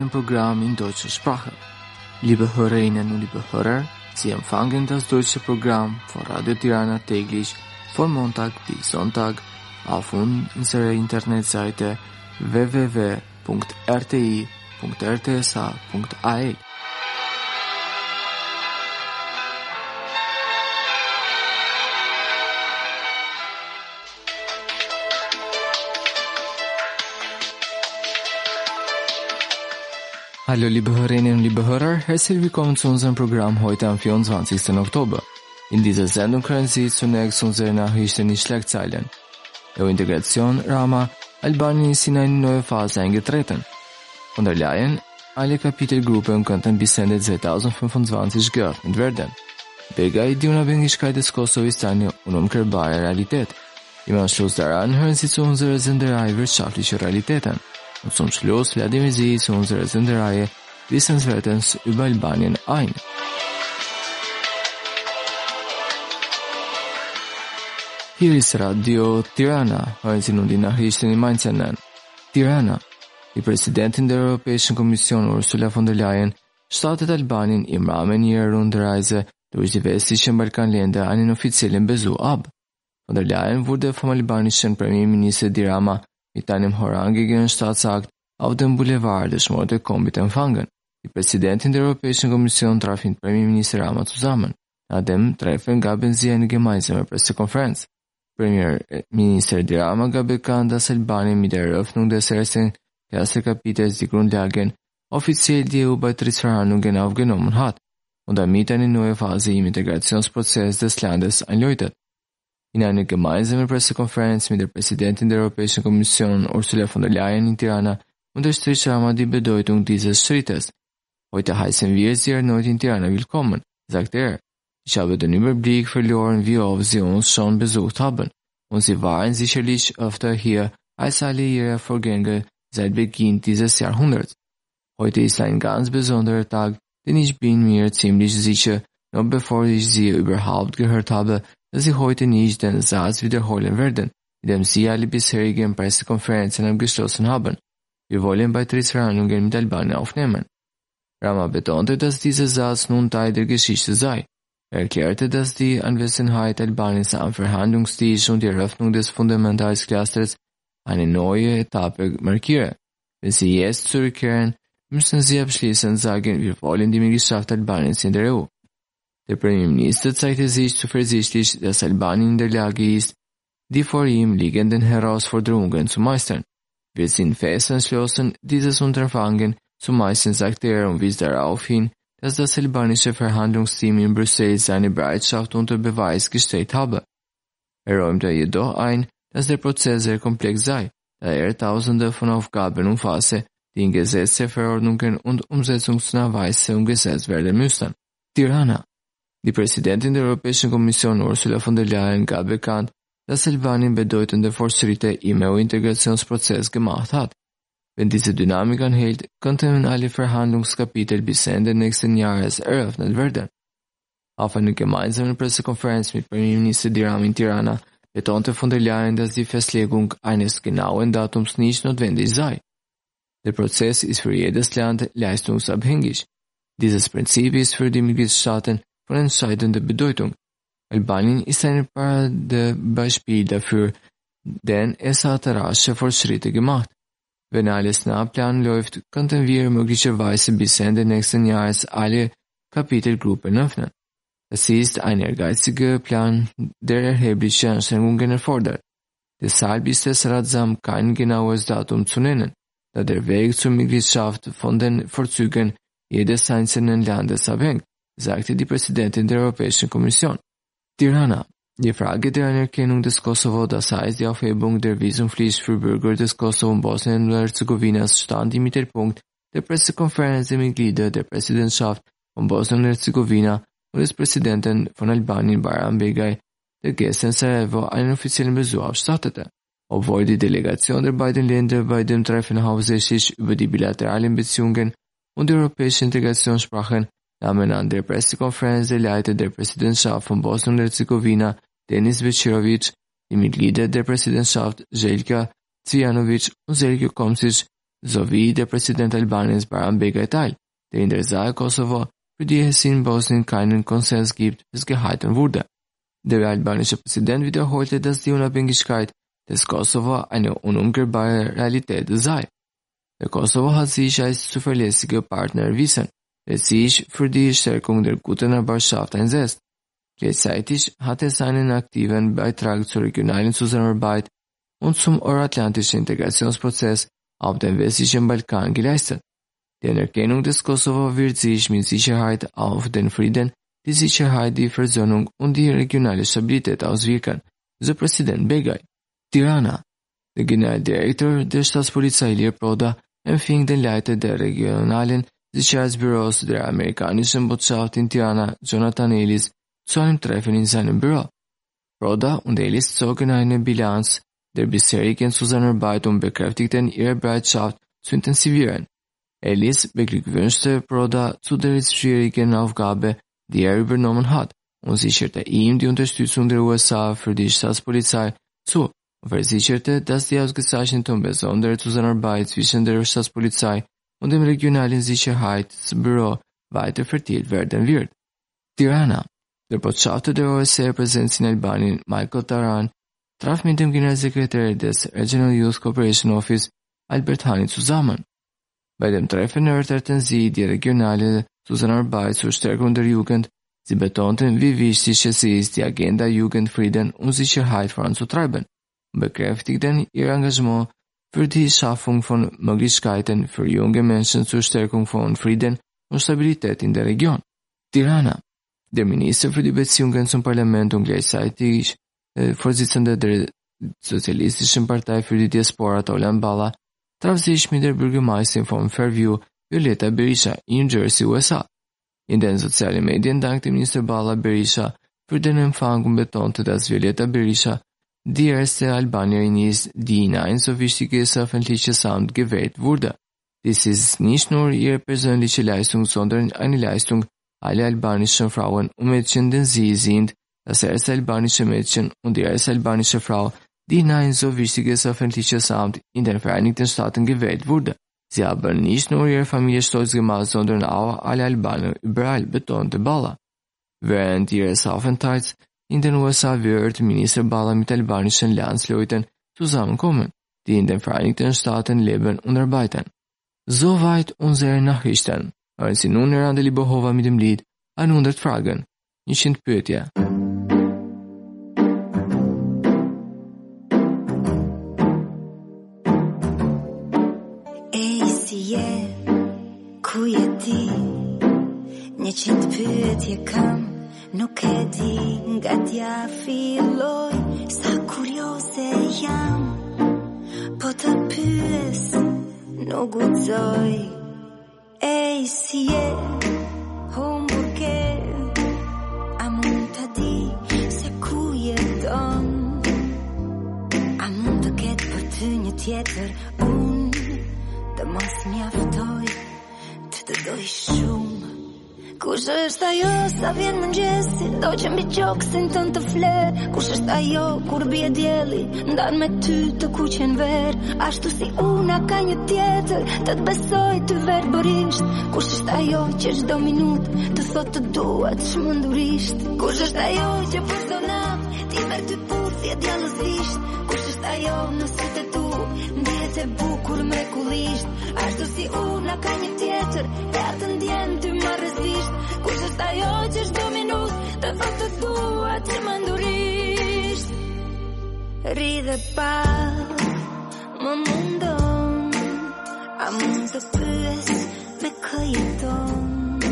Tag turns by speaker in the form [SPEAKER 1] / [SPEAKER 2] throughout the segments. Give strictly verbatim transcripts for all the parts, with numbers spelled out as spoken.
[SPEAKER 1] Ein Programm in deutscher Sprache. Liebe Hörerinnen und liebe Hörer, Sie empfangen das deutsche Programm von Radio Tirana täglich von Montag bis Sonntag auf unserer Internetseite w w w punkt r t i punkt r t s a punkt a e. Hallo liebe Hörerinnen und liebe Hörer, herzlich willkommen zu unserem Programm heute am vierundzwanzigsten Oktober. In dieser Sendung hören Sie zunächst unsere Nachrichten in Schlagzeilen. Der Integration Rama, Albanien ist in eine neue Phase eingetreten. Von der Leyen, alle Kapitelgruppen könnten bis Ende zweitausendfünfundzwanzig geöffnet werden. Begay, die Unabhängigkeit des Kosovo ist eine unumkehrbare Realität. Im Anschluss daran hören Sie zu unserer Sendereihe Wirtschaftliche Realitäten. Und zum Schluss laden wir Sie zu unserer Sendereihe Wissenswertes über Albanien ein. Hier ist Radio Tirana. Hören Sie nun die Nachrichten im Einzelnen. Tirana. Die Präsidentin der Europäischen Kommission Ursula von der Leyen startet Albanien im Rahmen ihrer Rundreise durch die westlichen Balkanländer einen offiziellen Besuch ab. Von der Leyen wurde vom albanischen Premierminister Edi Rama mit einem vorrangigen Staatsakt auf dem Boulevard des Mortekombit empfangen. Die Präsidentin der Europäischen Kommission traf mit Premierminister Rama zusammen. Nach dem Treffen gaben sie eine gemeinsame Pressekonferenz. Premierminister Edi Rama gab bekannt, dass Albanien mit der Eröffnung des ersten Klassikapitels die Grundlagen offiziell die E U-Beitrittsverhandlungen aufgenommen hat und damit eine neue Phase im Integrationsprozess des Landes einläutet. In einer gemeinsamen Pressekonferenz mit der Präsidentin der Europäischen Kommission Ursula von der Leyen in Tirana unterstrich Rama die Bedeutung dieses Schrittes. Heute heißen wir Sie erneut in Tirana willkommen, sagte er. Ich habe den Überblick verloren, wie oft Sie uns schon besucht haben, und Sie waren sicherlich öfter hier als alle Ihre Vorgänger seit Beginn dieses Jahrhunderts. Heute ist ein ganz besonderer Tag, denn ich bin mir ziemlich sicher, noch bevor ich Sie überhaupt gehört habe, dass Sie heute nicht den Satz wiederholen werden, mit dem Sie alle bisherigen Pressekonferenzen abgeschlossen haben. Wir wollen Beitrittsverhandlungen mit Albanien aufnehmen. Rama betonte, dass dieser Satz nun Teil der Geschichte sei. Er erklärte, dass die Anwesenheit Albaniens am Verhandlungstisch und die Eröffnung des Fundamentalclusters eine neue Etappe markiere. Wenn Sie jetzt zurückkehren, müssen Sie abschließend sagen, wir wollen die Mitgliedschaft Albaniens in der E U. Der Premierminister zeigte sich zuversichtlich, dass Albanien in der Lage ist, die vor ihm liegenden Herausforderungen zu meistern. Wir sind fest entschlossen, dieses Unterfangen zu meistern, sagte er und wies darauf hin, dass das albanische Verhandlungsteam in Brüssel seine Bereitschaft unter Beweis gestellt habe. Er räumte jedoch ein, dass der Prozess sehr komplex sei, da er Tausende von Aufgaben umfasse, die in Gesetze, Verordnungen und umsetzungsnahe Weise umgesetzt werden müssten. Tirana. Die Präsidentin der Europäischen Kommission Ursula von der Leyen gab bekannt, dass Albanien bedeutende Fortschritte im E U-Integrationsprozess gemacht hat. Wenn diese Dynamik anhält, könnten alle Verhandlungskapitel bis Ende nächsten Jahres eröffnet werden. Auf einer gemeinsamen Pressekonferenz mit Premierminister Edi Rama in Tirana betonte von der Leyen, dass die Festlegung eines genauen Datums nicht notwendig sei. Der Prozess ist für jedes Land leistungsabhängig. Dieses Prinzip ist für die Mitgliedstaaten von entscheidender Bedeutung. Albanien ist ein Paradebeispiel dafür, denn es hat rasche Fortschritte gemacht. Wenn alles nach Plan läuft, könnten wir möglicherweise bis Ende nächsten Jahres alle Kapitelgruppen öffnen. Es ist ein ehrgeiziger Plan, der erhebliche Anstrengungen erfordert. Deshalb ist es ratsam, kein genaues Datum zu nennen, da der Weg zur Mitgliedschaft von den Vorzügen jedes einzelnen Landes abhängt, sagte die Präsidentin der Europäischen Kommission. Tirana. Die Frage der Anerkennung des Kosovo, das heißt die Aufhebung der Visumpflicht für Bürger des Kosovo und Bosnien und Herzegowinas, stand im Mittelpunkt der Pressekonferenz der Mitglieder der Präsidentschaft von Bosnien und Herzegowina und des Präsidenten von Albanien Bayram Begay, der gestern Sarajevo einen offiziellen Besuch abstattete. Obwohl die Delegation der beiden Länder bei dem Treffen hauptsächlich über die bilateralen Beziehungen und die europäische Integration sprachen, nahmen an der Pressekonferenz der Leiter der Präsidentschaft von Bosnien und Herzegowina, Denis Bećirović, die Mitglieder der Präsidentschaft Željka Cvijanović und Sergio Komšić Zovi dhe president Albanis Baran Bega Etal, dhe indërza Kosovo për dihesin Bosnin kajnën konsens gipt zgehajtën wurde. Dhe albanische president wiederholte, dass die Unabhängigkeit des Kosovo eine unumkehrbare Realität sei. Der Kosovo hat sich als zuverlässiger Partner erwiesen, der sich für die Stärkung der guten Nachbarschaft einsetzt. Gleichzeitig hat es einen aktiven Beitrag zur regionalen Zusammenarbeit und zum euroatlantischen Integrationsprozess auf dem westlichen Balkan geleistet. Die Anerkennung des Kosovo wird sich mit Sicherheit auf den Frieden, die Sicherheit, die Versöhnung und die regionale Stabilität auswirken, so Präsident Begay. Tirana. Der Generaldirektor der Staatspolizei Lir Proda empfing den Leiter der regionalen Sicherheitsbüros der amerikanischen Botschaft in Tirana, Jonathan Ellis, zu einem Treffen in seinem Büro. Proda und Ellis zogen eine Bilanz der bisherigen Zusammenarbeit und bekräftigten ihre Bereitschaft zu intensivieren. Ellis beglückwünschte Proda zu der schwierigen Aufgabe, die er übernommen hat, und sicherte ihm die Unterstützung der U S A für die Staatspolizei zu und versicherte, dass die ausgezeichnete und besondere Zusammenarbeit zwischen der Staatspolizei und dem regionalen Sicherheitsbüro weiter vertieft werden wird. Tirana. Der Botschafter der O S C Präsenz in Albanien, Michael Taran, traf mit dem Generalsekretär des Regional Youth Cooperation Office, Albert Hani, zusammen. Bei dem Treffen erörterten sie die regionale Zusammenarbeit zur Stärkung der Jugend. Sie betonten, wie wichtig es ist, die Agenda Jugend, Frieden und Sicherheit voranzutreiben und bekräftigten ihr Engagement für die Schaffung von Möglichkeiten für junge Menschen zur Stärkung von Frieden und Stabilität in der Region. Tirana. Der Minister für die Beziehungen zum Parlament und gleichzeitig äh, Vorsitzender der Sozialistischen Partei für die Diaspora, Tolan Bala, traf sich mit der Bürgermeisterin von Fairview, Violeta Berisha, in New Jersey, U S A. In den sozialen Medien dankte Minister Bala Berisha für den Empfang und betonte, dass Violeta Berisha die erste Albanierin ist, die in ein so wichtiges öffentliches Amt gewählt wurde. Dies ist nicht nur ihre persönliche Leistung, sondern eine Leistung aller albanischen Frauen und Mädchen, denn sie sind das erste albanische Mädchen und die erste albanische Frau, die in ein so wichtiges öffentliches Amt in den Vereinigten Staaten gewählt wurde. Sie haben nicht nur ihre Familie stolz gemacht, sondern auch alle Albaner überall, betonte Bala. Während ihres Aufenthalts in den U S A wird Minister Bala mit albanischen Landsleuten zusammenkommen, die in den Vereinigten Staaten leben und arbeiten. Soweit unsere Nachrichten. Hören Sie nun Randa Libohova mit dem Lied hundert Fragen. Njëqind pyetje.
[SPEAKER 2] Ej, si je, ku je ti? Njëqind pyetje kam, nuk e di, nga t'ja filloj, sa kurioze jam. Po të pyes, nuk guxoj. Ej, si je, humbur ke, a mund të di se ku jeton? A mund të ketë për ty një tjetër, unë të mos mjaftoj, të të doj shumë. Kush është ajo sa vjen mëngjesi, do që mbi qoksin tën të fler? Kush është ajo kur bie dielli, ndan me ty të kuqen ver? Ashtu si una ka një tjetër, të të besoj ty verbërisht. Kush është ajo që çdo minutë të thot të dua të shmëndurisht? Kush është ajo që për çdo natë ti merr ty puthje djallëzisht? Kush është ajo në sytë tu, ndihet e bukur mrekullisht? Ashtu si una ka një tjetër, e atë ndjen ty marrëzisht. Kush është ajo që çdo minutë të thot të dua të shmëndurisht? Ri dhe pa më mundon, a mund të pyes me kë jeton?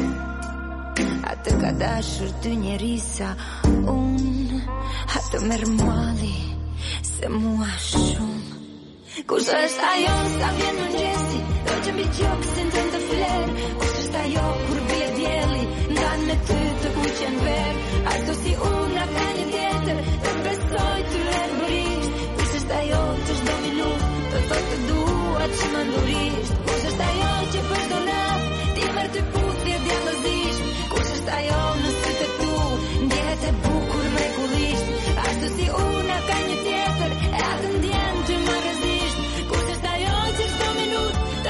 [SPEAKER 2] Atë ka dashur ty njeri sa unë, atë merr mali se mua shumë. Kush është ajo sa vjen mëngjesi, do që mbi qoksin tën të fler? Kush është ajo kur bie dielli, ndan me ty të kuqen ver? Ashtu si una ka një tjetër, të besoj ty verbërisht. Kush është ajo që çdo minutë të thot të dua të shmëndurisht? Kush është ajo që për çdo natë ti merr ty puthje djallëzisht? Kush është ajo në sytë tu, ndjehet e bukur mrekullisht? Ashtu si una ka një tjetër, e atë ndjen ty marrëzisht. Kush është ajo që çdo minutë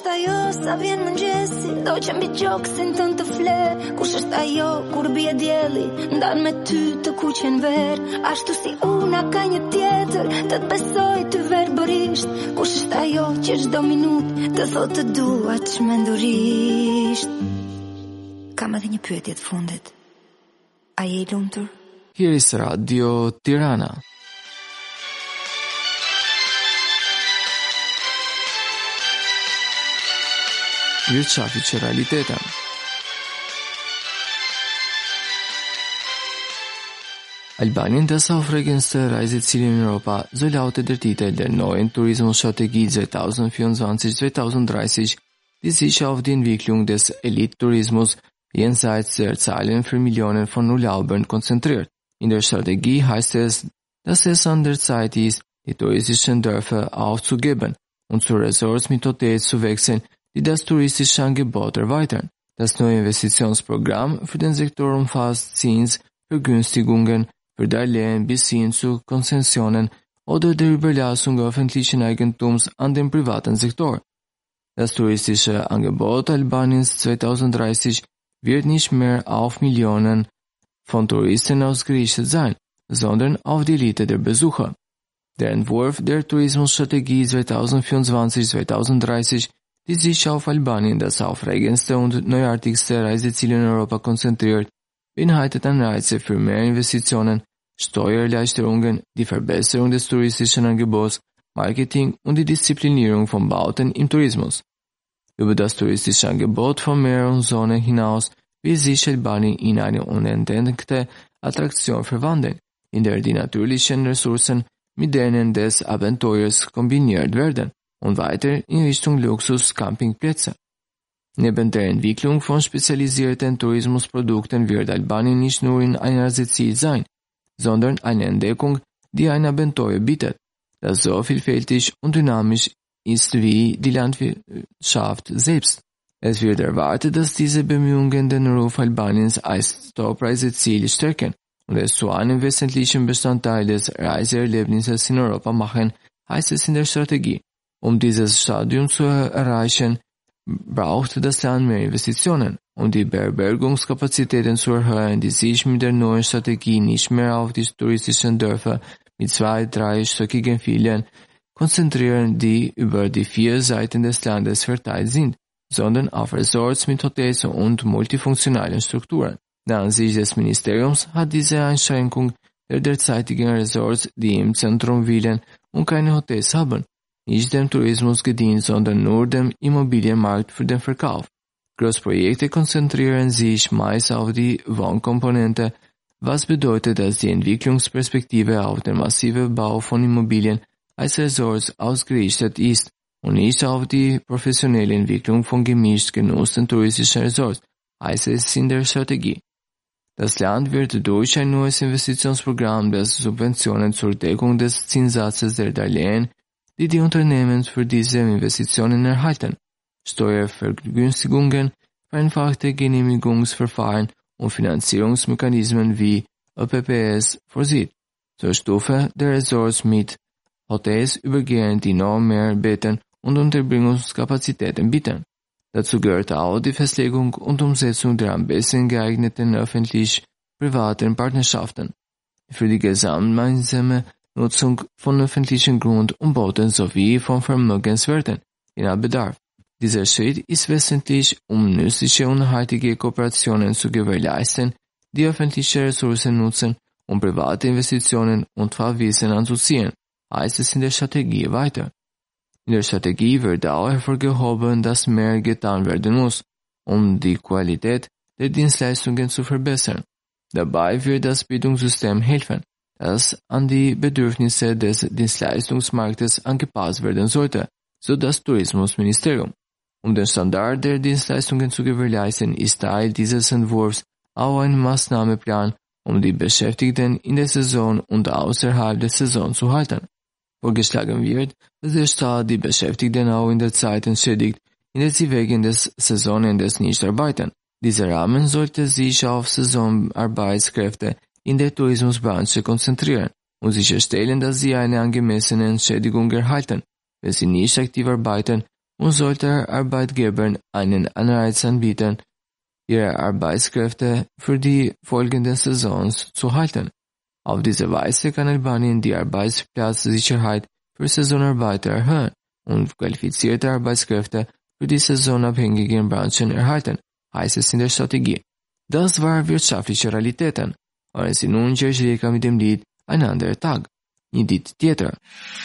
[SPEAKER 2] është ajo sa vjen mëngjesi, do që mbi gjoksin tënd të fle. Kush është ajo kur bie dielli, ndan me ty të kuqen ver. Ashtu si una ka një tjetër, të të besoj ty verbërisht. Kush është ajo që çdo minutë të thotë të dua çmendurisht. Kam edhe një pyetje të fundit. A je i lumtur?
[SPEAKER 1] Here is Radio Tirana. Mirëqafi që realiteten. Albanin dhe sa ofregen së rajzit cilin në Europa zëllaut e dërtite dhe nojën turizmu strategi tjugohundradreißig die sich auf die Entwicklung des Elite-Tourismus jenseits der Zahlen für Millionen von Urlaubern konzentriert. In der Strategie heißt es, dass es an der Zeit ist, die touristischen Dörfer aufzugeben und zu Resorts mit Hotels zu wechseln, die das touristische Angebot erweitern. Das neue Investitionsprogramm für den Sektor umfasst Zinsvergünstigungen für Darlehen bis hin zu Konzessionen oder der Überlassung öffentlichen Eigentums an den privaten Sektor. Das touristische Angebot Albaniens zweitausenddreißig wird nicht mehr auf Millionen von Touristen ausgerichtet sein, sondern auf die Elite der Besucher. Der Entwurf der Tourismusstrategie zweitausendvierundzwanzig bis zweitausenddreißig, die sich auf Albanien, das aufregendste und neuartigste Reiseziel in Europa konzentriert, beinhaltet Anreize für mehr Investitionen, Steuererleichterungen, die Verbesserung des touristischen Angebots, Marketing und die Disziplinierung von Bauten im Tourismus. Über das touristische Angebot von Meer und Sonne hinaus will sich Albanien in eine unentdeckte Attraktion verwandeln, in der die natürlichen Ressourcen mit denen des Abenteuers kombiniert werden und weiter in Richtung Luxus-Campingplätze. Neben der Entwicklung von spezialisierten Tourismusprodukten wird Albanien nicht nur in ein Reiseziel sein, sondern eine Entdeckung, die ein Abenteuer bietet, das so vielfältig und dynamisch ist wie die Landwirtschaft selbst. Es wird erwartet, dass diese Bemühungen den Ruf Albaniens als Top-Reiseziel stärken und es zu einem wesentlichen Bestandteil des Reiseerlebnisses in Europa machen, heißt es in der Strategie. Um dieses Stadium zu erreichen, braucht das Land mehr Investitionen, um die Beherbergungskapazitäten zu erhöhen, die sich mit der neuen Strategie nicht mehr auf die touristischen Dörfer mit zwei-, dreistöckigen Villen konzentrieren, die über die vier Seiten des Landes verteilt sind, sondern auf Resorts mit Hotels und multifunktionalen Strukturen. Der Ansicht des Ministeriums hat diese Einschränkung der derzeitigen Resorts, die im Zentrum Villen und keine Hotels haben, nicht dem Tourismus gedient, sondern nur dem Immobilienmarkt für den Verkauf. Großprojekte konzentrieren sich meist auf die Wohnkomponente, was bedeutet, dass die Entwicklungsperspektive auf den massiven Bau von Immobilien als Resorts ausgerichtet ist und nicht auf die professionelle Entwicklung von gemischt genutzten touristischen Resorts, heißt es in der Strategie. Das Land wird durch ein neues Investitionsprogramm das Subventionen zur Deckung des Zinssatzes der Darlehen, die die Unternehmen für diese Investitionen erhalten, Steuervergünstigungen, vereinfachte Genehmigungsverfahren und Finanzierungsmechanismen wie O P P S vorsieht. Zur Stufe der Resorts mit Hotels übergehen, die noch mehr Betten und Unterbringungskapazitäten bieten. Dazu gehört auch die Festlegung und Umsetzung der am besten geeigneten öffentlich-privaten Partnerschaften für die gemeinsame Nutzung von öffentlichen Grund- und Boden sowie von Vermögenswerten je nach Bedarf. Dieser Schritt ist wesentlich, um nützliche und nachhaltige Kooperationen zu gewährleisten, die öffentliche Ressourcen nutzen, um private Investitionen und Fachwissen anzuziehen, heißt es in der Strategie weiter. In der Strategie wird auch hervorgehoben, dass mehr getan werden muss, um die Qualität der Dienstleistungen zu verbessern. Dabei wird das Bildungssystem helfen, das an die Bedürfnisse des Dienstleistungsmarktes angepasst werden sollte, so das Tourismusministerium. Um den Standard der Dienstleistungen zu gewährleisten, ist Teil dieses Entwurfs auch ein Maßnahmeplan, um die Beschäftigten in der Saison und außerhalb der Saison zu halten. Vorgeschlagen wird, dass der Staat die Beschäftigten auch in der Zeit entschädigt, in der sie wegen des Saisonendes nicht arbeiten. Dieser Rahmen sollte sich auf Saisonarbeitskräfte in der Tourismusbranche konzentrieren und sicherstellen, dass sie eine angemessene Entschädigung erhalten, wenn sie nicht aktiv arbeiten und sollte Arbeitgebern einen Anreiz anbieten, ihre Arbeitskräfte für die folgenden Saisons zu halten. Auf diese Weise kann Albanien die Arbeitsplatzsicherheit für Saisonarbeiter erhöhen und qualifizierte Arbeitskräfte für die saisonabhängigen Branchen erhalten, heißt es in der Strategie. Das war wirtschaftliche Realitäten. Hören Sie nun George Leka mit dem Lied Ein anderer Tag. Një ditë tjetër.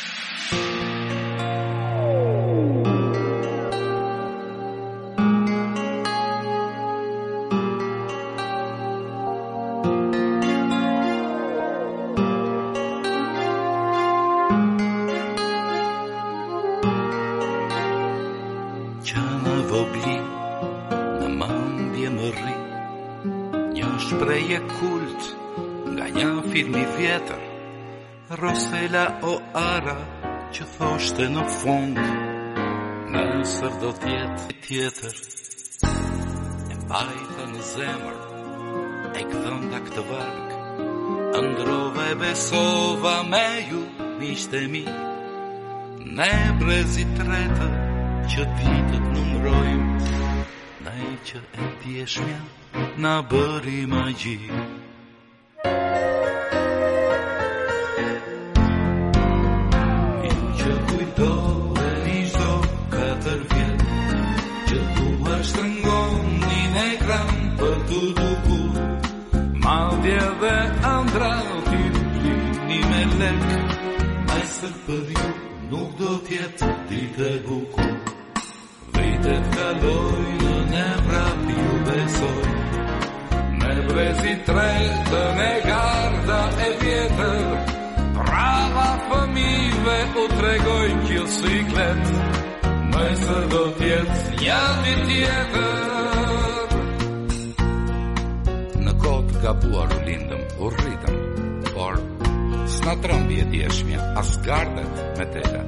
[SPEAKER 3] Qana vogli në mandje më rri, një shprehje kult nga një film I vjetër, Rosela o ara që thoshte në fund, nësër do tjetë tjetër, e mbajta në zemër, e këthënda këtë varg, ëndrova e besova me ju, miqtë e mi, ne brezi tretë, që ditët numrojmë, ne që e tjeshmja na bëri magji. Ju që kujtoheni çdo katër vjet, që dua shtrëngoni në ekran për të dukur, madje dhe ëndra ti lini me lek, nesër për ju nuk do tjetë ditë e bukur. Vitet kalojnë në prap ju besoj, me brezi tretën e garda e vjetër, brava fëmijëve u tregojnë që siklet, nesër do tjetë një ditë tjetër. Në kohë gabuar u lindëm, u rritëm, por s'na trëmbi e djeshmja, as gardet me tela.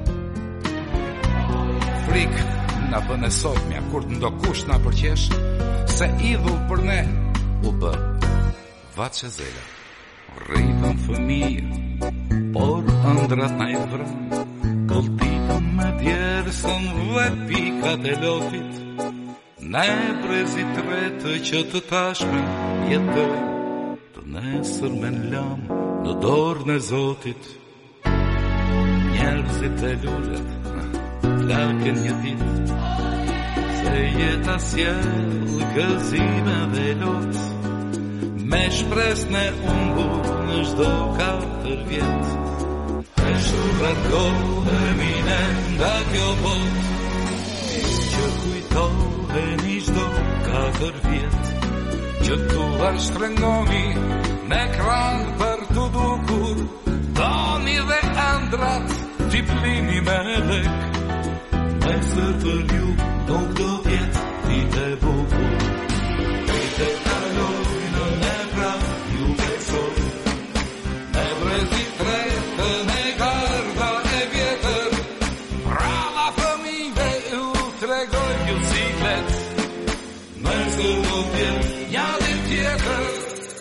[SPEAKER 3] Frikë na bën e sotmja, kur të ndokush na përqesh, se idhull për ne u bë vaçe zela. Rritëm fëmijë, por ëndrat na I vrën, këlltitëm me djersën dhe pikat e lotit, ne brezi tretë që të tashme jetoj, të nesër me në lam në dorën e Zotit. Njerëzit e lullet laken një ditë, se jeta sjell gëzime dhe lot, me shpresën e humbur në çdo katër vjet. E shurratohemi ne nga kjo botë, ju që kujtoheni çdo katër vjet, që tua shtrëngoni në ekran për të dukur, doni dhe ëndrat t'i plini me lek, nesër për ju nuk do tjetë ditë e bukur. Vitet kalojnë në prap ju besoj, me brezi tretën e garda e vjetër, brava fëmijëve u tregojnë ju siklet, nesër do tjetë një ditë tjetër.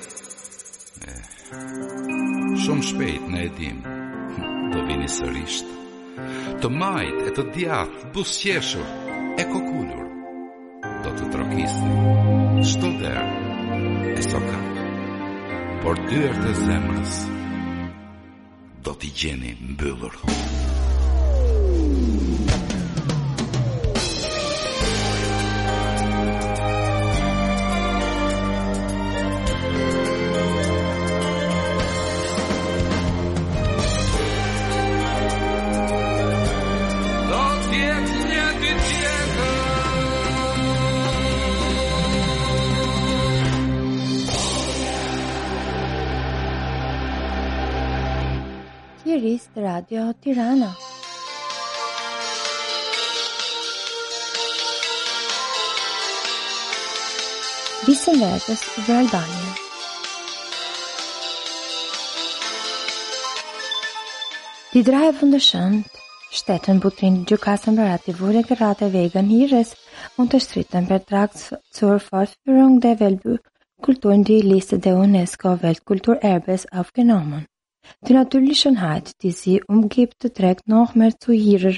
[SPEAKER 3] Shumë shpejt ne e dim, do vini sërisht, të majt e të djathtë, busqeshur e kokullur, do të trokisni çdo derë e sokat, por dyert e zemrës do t'i gjeni mbyllur.
[SPEAKER 4] Qeverisë Radio Tirana. Bisemetës për Albania. Didra e fundëshënt, shtetën butrin gjukasën bërati vure gërate vegan hires, unë të shtritën për trakt zur fortführung der Weltkultur die Liste der UNESCO Weltkulturerbes aufgenommen. Die natürlichen Heit, die sie umgibt, trägt noch mehr zu ihrer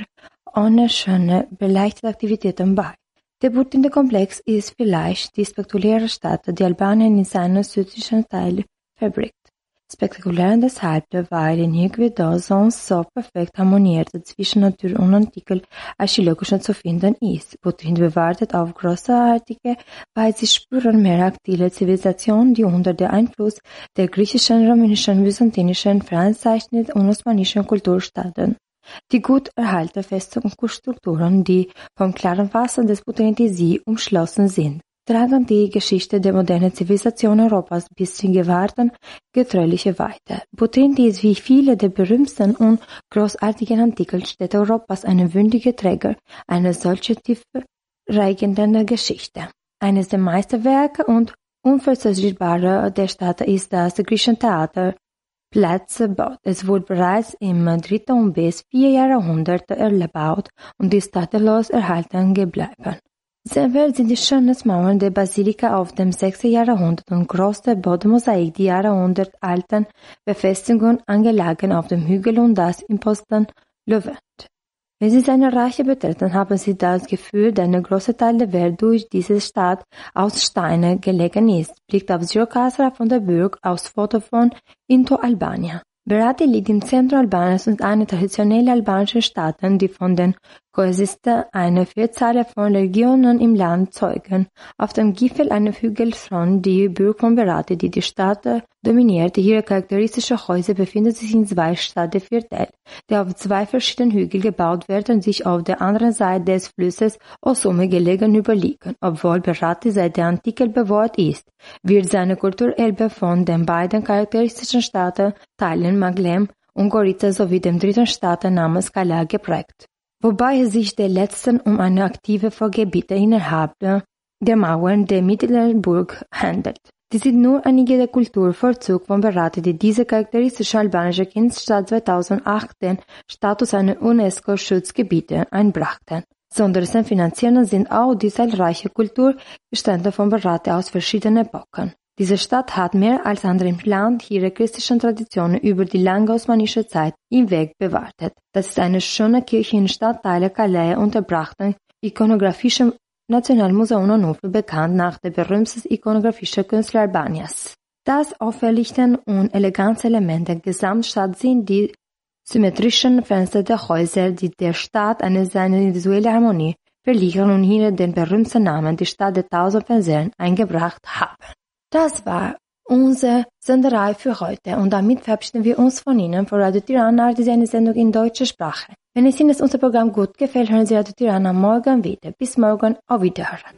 [SPEAKER 4] ohne schöne, beleuchtete Aktivitäten bei. Der bedeutende Komplex ist vielleicht die spektakuläre Stadt, die Albanien in seinen südlichen Teil verbirgt. Spektakulär deshalb, weil in Äquator sonst so perfekt harmonierte zwischen Natur und antiken archäologischen zu finden ist, worin bewartet auf großartige Weise spüren mehraktile Zivilisationen, die unter dem Einfluss der griechischen, römischen, byzantinischen, französischen und osmanischen Kultur standen. Die gut erhaltenen Festungen und Kulturstrukturen, die vom klaren Wasser des Botanitisee umschlossen sind, tragen die Geschichte der modernen Zivilisation Europas bis zum gewahrten Getreuliche weiter. Botanitis ist wie viele der berühmtesten und großartigen antiken Städte Europas ein würdiger Träger einer solchen tiefreichenden Geschichte. Eines der Meisterwerke und unverzichtbare der Stadt ist das griechische Theater Platz Bot. Es wurde bereits im dritten und bis vierten Jahrhundert erbaut und ist tadellos erhalten geblieben. Selber sind die schönen Mauern der Basilika auf dem sechsten Jahrhundert und große Bodenmosaik die jahrhundertalten Befestigungen angelagert auf dem Hügel und das imposanten Leuven. Wenn Sie seine Reiche betreten, haben Sie das Gefühl, dass ein großer Teil der Welt durch diese Stadt aus Steine gelegen ist. Blickt auf Gjirokastra von der Burg aus Foto von Into Albania. Berati liegt im Zentrum Albaniens und eine traditionelle albanische Stadt, die von den Koexisten einer Vielzahl von Regionen im Land zeugen. Auf dem Gipfel einer Hügelfront die Burg von Berati, die die Stadt dominiert. Ihre charakteristischen Häuser befinden sich in zwei Stadtvierteln, die auf zwei verschiedenen Hügeln gebaut werden und sich auf der anderen Seite des Flusses Osume gelegen überliegen. Obwohl Berati seit der Antike bewohnt ist, wird seine Kulturerbe von den beiden charakteristischen Stadtteilen Maglem und Gorica sowie dem dritten Stadt namens Kala geprägt. Wobei es sich der letzten um eine aktive Vorgebiete innerhalb der Mauern der mittleren Burg handelt. Dies sind nur einige der Kulturvorzüge von Berati, die diese charakteristische albanische Kindstadt zweitausendacht den Status einer UNESCO-Schutzgebiete einbrachten. Besonders finanziell sind auch die zahlreichen Kulturbestände von Berati aus verschiedenen Epochen. Diese Stadt hat mehr als andere im Land ihre christlichen Traditionen über die lange osmanische Zeit hinweg bewahrt. Das ist eine schöne Kirche in Stadtteile Calais unterbrachten ikonografischen Nationalmuseum Onufri, bekannt nach der berühmtesten ikonografischen Künstler Albaniens. Das auffälligste und elegante Element der Gesamtstadt sind die symmetrischen Fenster der Häuser, die der Stadt eine seine visuelle Harmonie verliehen und hier den berühmten Namen, die Stadt der tausend Fenster, eingebracht haben. Das war unsere Senderei für heute und damit verabschieden wir uns von Ihnen von Radio Tirana, die eine Sendung in deutscher Sprache. Wenn es Ihnen unser Programm gut gefällt, hören Sie Radio Tirana morgen wieder. Bis morgen, auf Wiederhören.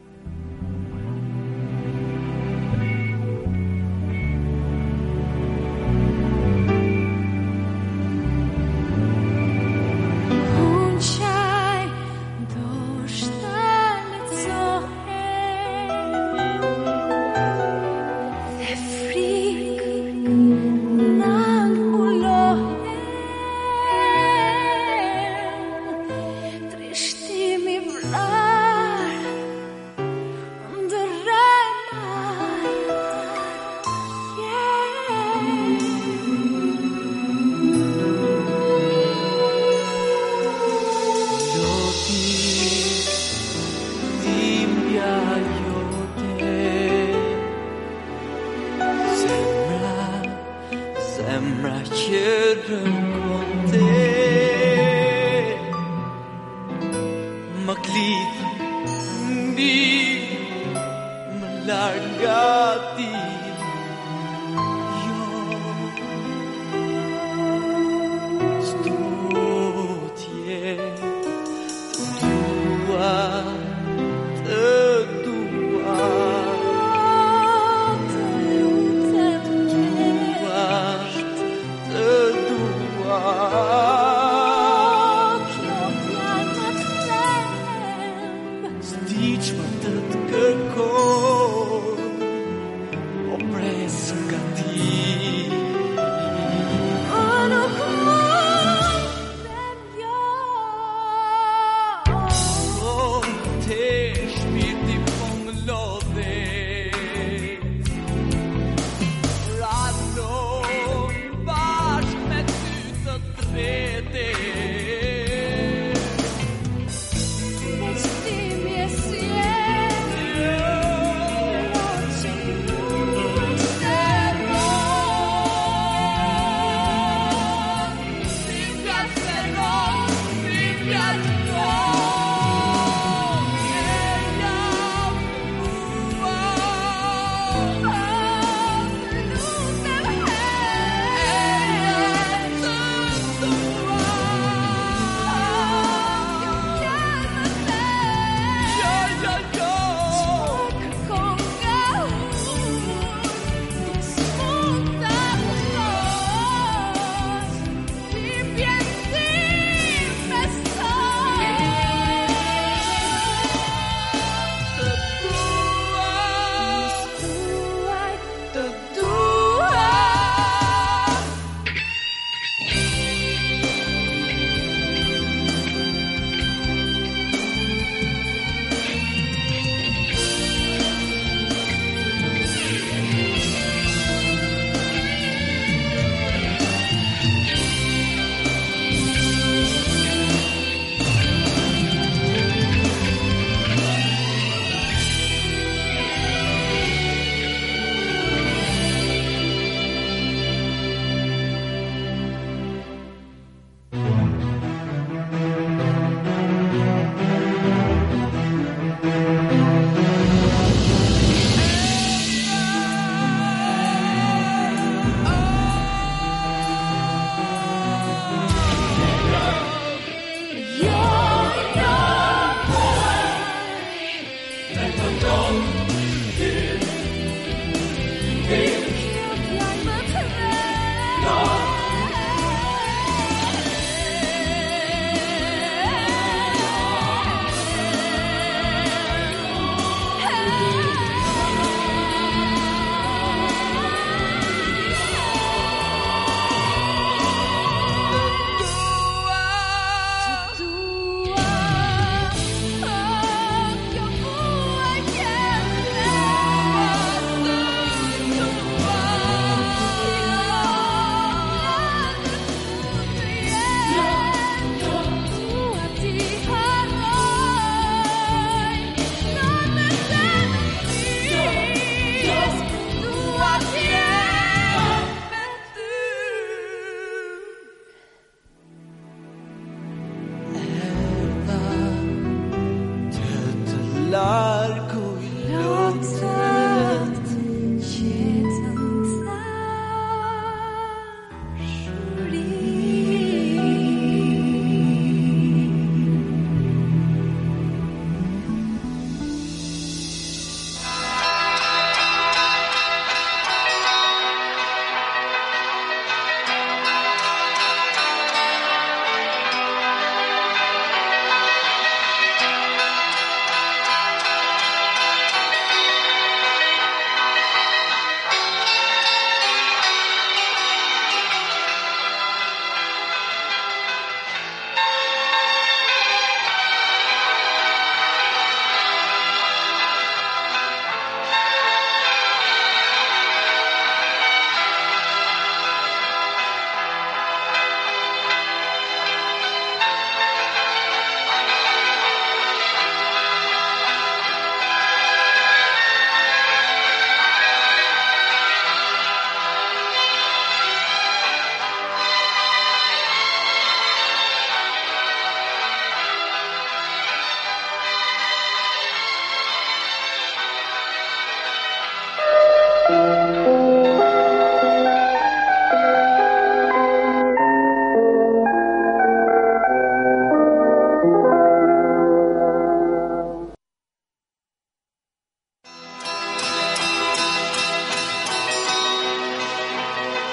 [SPEAKER 3] Sembra cerco con te.